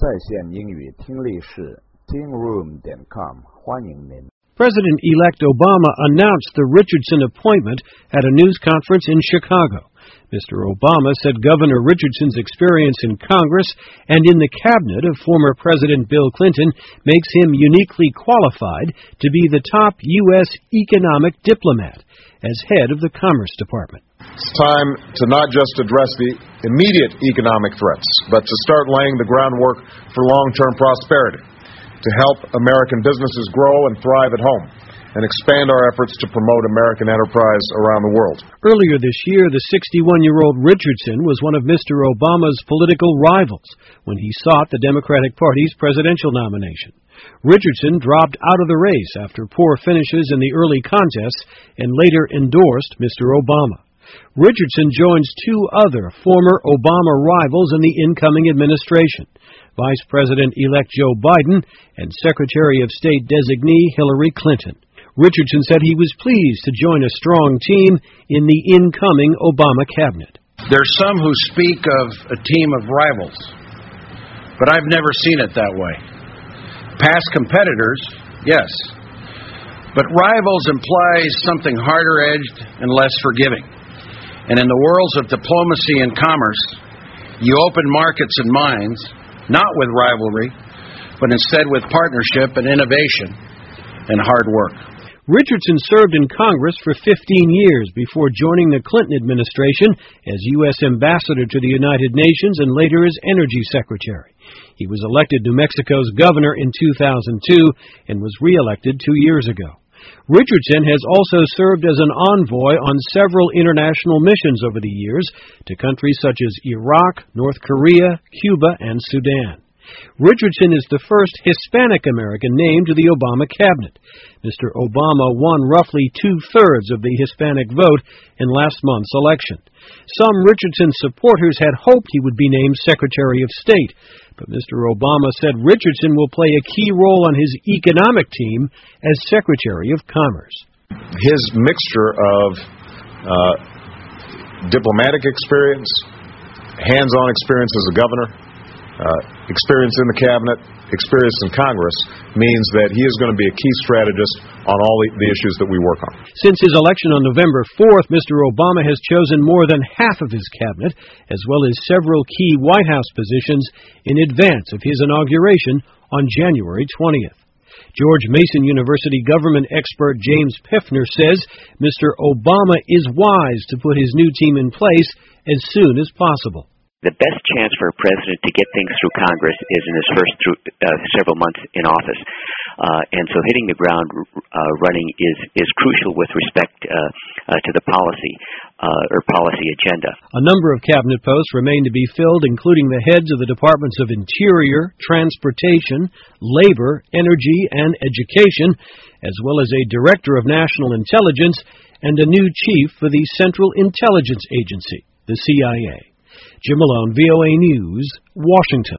在线英语听力室 tingroom.com 欢迎您。 President-elect Obama announced the Richardson appointment at a news conference in Chicago. Mr. Obama said Governor Richardson's experience in Congress and in the cabinet of former President Bill Clinton makes him uniquely qualified to be the top U.S. economic diplomat as head of the Commerce Department. It's time to not just address the immediate economic threats, but to start laying the groundwork for long-term prosperity, to help American businesses grow and thrive at home, and expand our efforts to promote American enterprise around the world. Earlier this year, the 61-year-old Richardson was one of Mr. Obama's political rivals when he sought the Democratic Party's presidential nomination. Richardson dropped out of the race after poor finishes in the early contests and later endorsed Mr. Obama. Richardson joins two other former Obama rivals in the incoming administration, Vice President-elect Joe Biden and Secretary of State designee Hillary Clinton. Richardson said he was pleased to join a strong team in the incoming Obama cabinet. There's some who speak of a team of rivals, but I've never seen it that way. Past competitors, yes, but rivals implies something harder-edged and less forgiving. And in the worlds of diplomacy and commerce, you open markets and minds, not with rivalry, but instead with partnership and innovation and hard work. Richardson served in Congress for 15 years before joining the Clinton administration as U.S. Ambassador to the United Nations and later as Energy Secretary. He was elected New Mexico's governor in 2002 and was re-elected 2 years ago. Richardson has also served as an envoy on several international missions over the years to countries such as Iraq, North Korea, Cuba, and Sudan. Richardson is the first Hispanic American named to the Obama cabinet. Mr. Obama won roughly two-thirds of the Hispanic vote in last month's election. Some Richardson supporters had hoped he would be named Secretary of State, but Mr. Obama said Richardson will play a key role on his economic team as Secretary of Commerce. His mixture of diplomatic experience, hands-on experience as a governor, experience in the cabinet, experience in Congress, means that he is going to be a key strategist on all the issues that we work on. Since his election on November 4th, Mr. Obama has chosen more than half of his cabinet, as well as several key White House positions, in advance of his inauguration on January 20th. George Mason University government expert James Piffner says Mr. Obama is wise to put his new team in place as soon as possible. The best chance for a president to get things through Congress is in his first several months in office. And so hitting the ground running is crucial with respect to the policy agenda. A number of cabinet posts remain to be filled, including the heads of the Departments of Interior, Transportation, Labor, Energy, and Education, as well as a Director of National Intelligence and a new chief for the Central Intelligence Agency, the CIA. Jim Malone, VOA News, Washington.